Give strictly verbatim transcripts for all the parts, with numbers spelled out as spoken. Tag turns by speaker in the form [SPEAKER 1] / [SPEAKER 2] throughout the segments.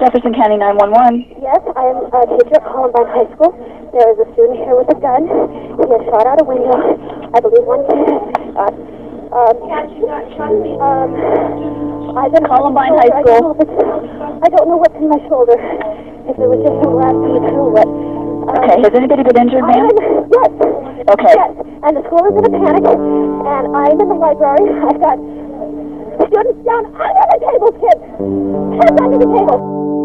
[SPEAKER 1] Jefferson County nine one one.
[SPEAKER 2] Yes, I am a teacher at Columbine High School. There is a student here with a gun. He has shot out a window. I believe one kid uh, um, um, I've been
[SPEAKER 1] Columbine High School.
[SPEAKER 2] I don't, I don't know what's in my shoulder. If it was just some glass bead through what. Um,
[SPEAKER 1] Okay, has anybody been injured, ma'am?
[SPEAKER 2] Yes.
[SPEAKER 1] Okay.
[SPEAKER 2] Yes, and the school is in a panic, and I'm in the library. I've got students down under the tables, kids. Heads under the table.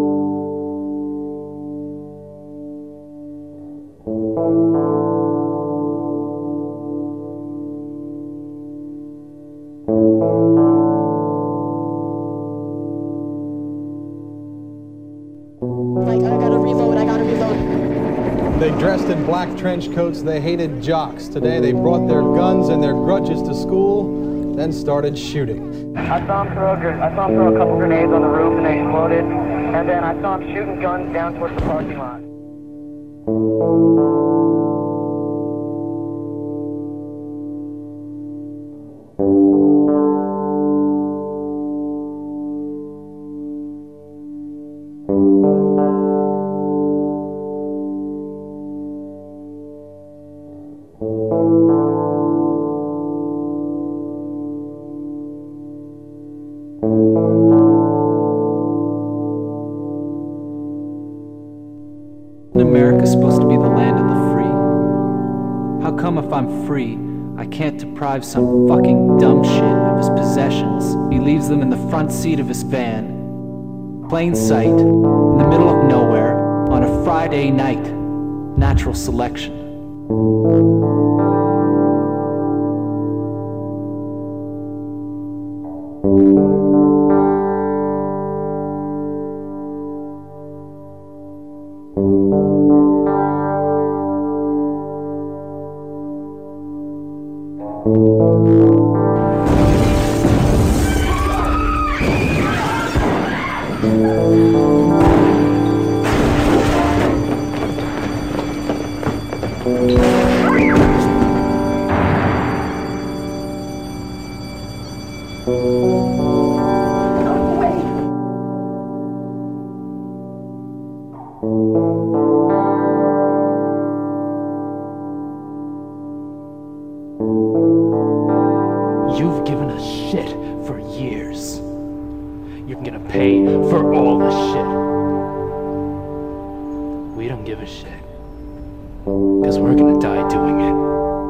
[SPEAKER 3] Like, I gotta reload, I gotta reload.
[SPEAKER 4] They dressed in black trench coats, they hated jocks. Today they brought their guns and their grudges to school, then started shooting.
[SPEAKER 5] I saw him throw a, gr- I saw him throw a couple grenades on the roof and they exploded. And then I saw him shooting guns down towards the parking lot.
[SPEAKER 6] America's supposed to be the land of the free. How come if I'm free, I can't deprive some fucking dumb shit of his possessions? He leaves them in the front seat of his van, plain sight, in the middle of nowhere, on a Friday night. Natural selection. You've given us shit for years. You're gonna pay for all the shit. We don't give a shit. Because we're gonna die doing it.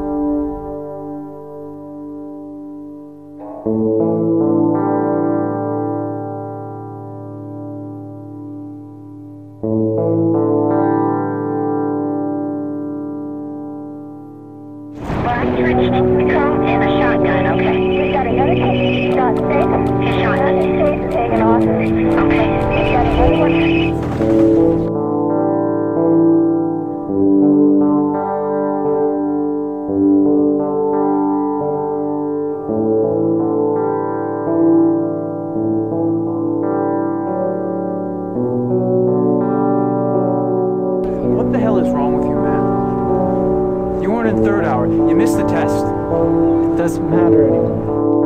[SPEAKER 2] Black trench coat and a shotgun, okay. We got another case shot safe. His shotgun is safe, taken off. Okay. We got another one.
[SPEAKER 6] What the hell is wrong with you, man? You weren't in third hour. You missed the test. It doesn't matter anymore.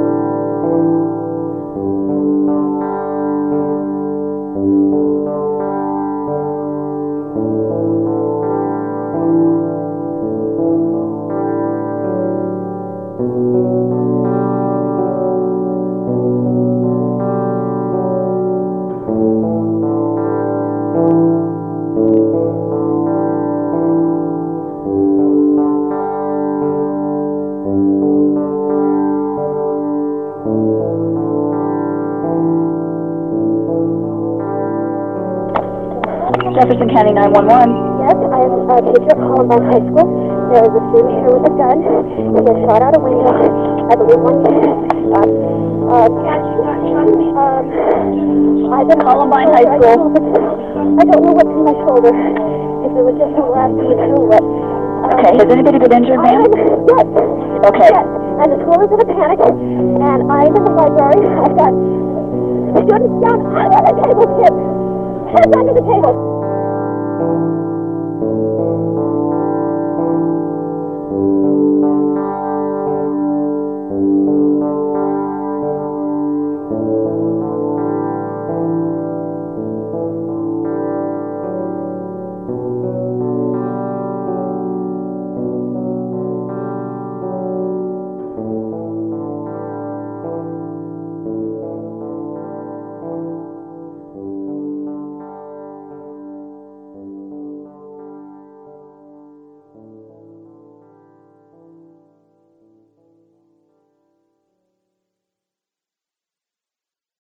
[SPEAKER 1] Jefferson County nine one one.
[SPEAKER 2] Yes, I am a teacher at Columbine High School. There is a student here with a gun. He has shot out a window. I believe one kid. Uh, um, um, I've been
[SPEAKER 1] Columbine High School.
[SPEAKER 2] I don't know what's in my shoulder. If it was just some glass bead through what. Um,
[SPEAKER 1] Okay, has anybody been injured, ma'am?
[SPEAKER 2] Yes.
[SPEAKER 1] Okay.
[SPEAKER 2] Yes, and the school is in a panic, and I'm in the library. I've got students down under the table, kids. Heads under the table.